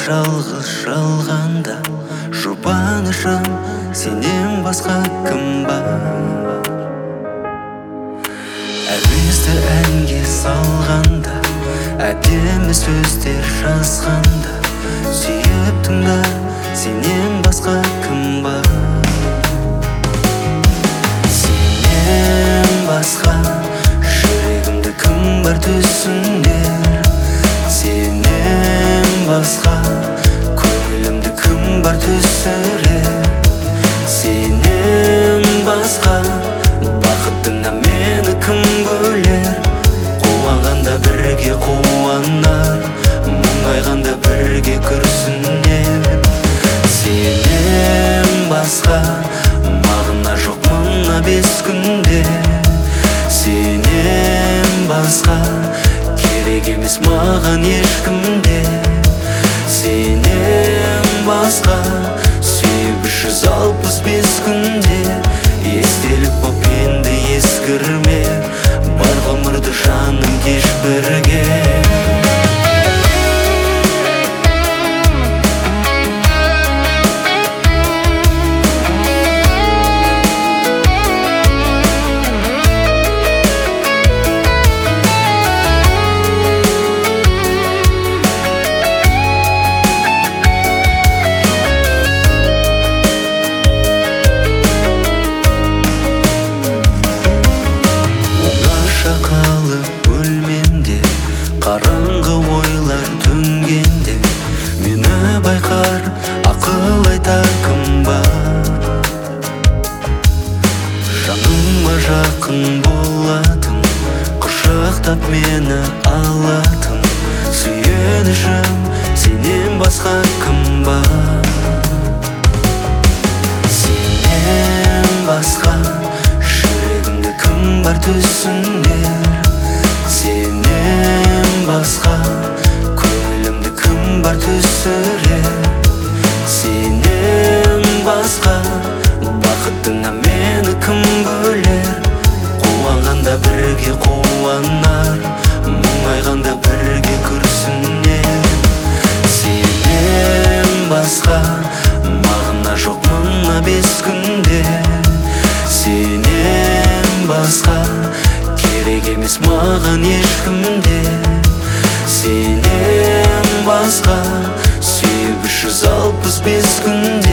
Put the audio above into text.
жалғыз жалғанда жұбанышым сенен басқа кім бар? Әуезді әнге салғанда, әдемі сөздер жазғанда, сүйіп тыңда, сенен басқа кім бар? Сенен басқа жүрегімді кім бар түсінер? Сенен басқа көңілімді кім бар түсірер? Сенен басқа бақытына мені кім бөлер? Қуанғанда бірге қуанар, мұңайғанда бірге күрсінер. Сенен басқа мағына жоқ мына бес күнде. Сенен басқа керек емес маған ешкімде. Сенен басқа сүйіп 365 күнде. Естелік боп енді ескірме, бар ғұмырды жаным кеш бірге. Қараңғы ойлар төнгенде мені байқар, ақыл айтар кім бар? Жаныма жақын болатын, құшақтап мені алатын, сүйенішім сенен басқа кім бар? Сенен басқа жүрегімді кім бар түсінер? Сенен басқа көңілімді кім бар түсірер? Сенен басқа бақытына мені кім бөлер? Қуанғанда бірге қуанар, мұңайғанда бірге күрсінер. Сенен басқа мағына жоқ мына бес күнде. Сенен басқа керек емес маған ешкімде. Сенен басқа сүйіп 365 күнде.